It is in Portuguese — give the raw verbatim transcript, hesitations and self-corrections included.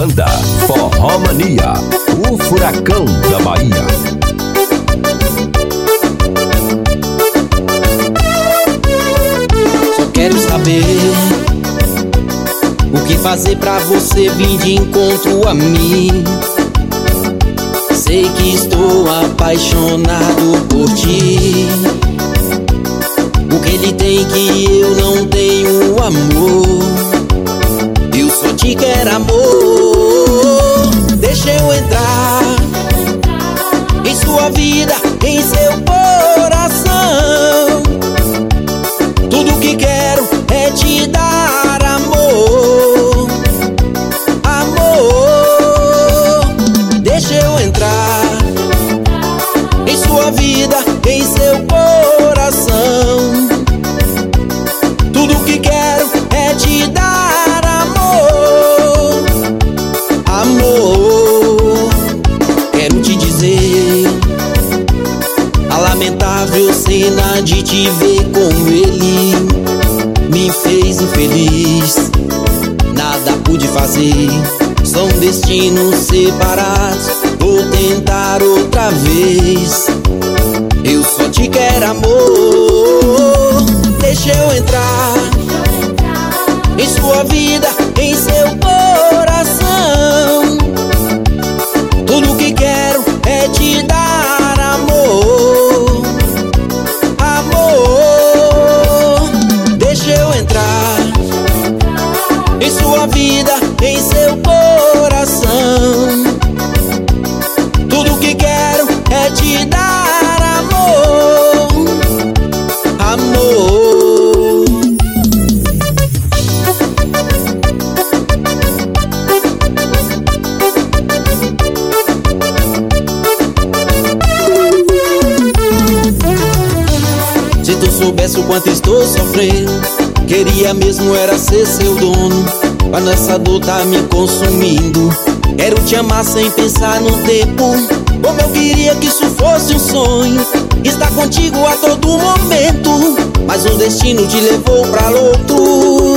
Banda Forró Mania, o furacão da Bahia. Só quero saber o que fazer pra você vir de encontro a mim. Sei que estou apaixonado por ti. O que ele tem que eu não tenho, amor? Eu só te quero, amor. Deixa eu entrar em sua vida, em seu coração. Tudo que quero é te dar amor. Amor, deixa eu entrar em sua vida, em seu coração. Tudo que quero é te dar amor. Amor, quero te dizer, a lamentável cena de te ver com ele me fez infeliz. Nada pude fazer, são destinos separados. Vou tentar outra vez. Eu só te quero, amor. Deixa eu entrar em sua vida, em seu coração. Tudo que quero é te dar amor. Amor, deixa eu entrar em sua vida, em seu coração. Tudo que quero é te dar amor. Amor. Se tu soubesse o quanto estou sofrendo, queria mesmo era ser seu dono. Mas nessa dor tá me consumindo. Quero te amar sem pensar no tempo. Como eu queria que isso fosse um sonho, estar contigo a todo momento. Mas o destino te levou pra outro.